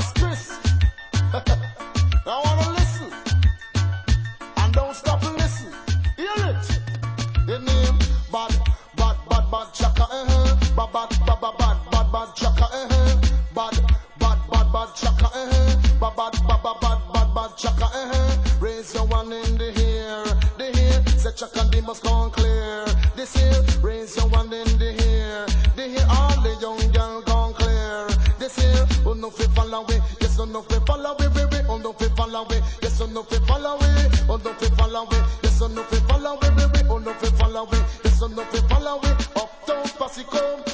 is Chris. I wanna listen and don't stop and listen. Hear it. The name bad chaka bad chaka bad chaka bad chaka Raise your one in the air, say chaka they must come clear. This here, raise your one in the air, all the young girl gone clear. This here, who no fi follow we, yes who no fi follow we, who no fi follow we, yes who no fi follow we, who no fi follow we, yes who no fi follow we, who no fi follow we, yes who no fi follow we. Uptown posse come.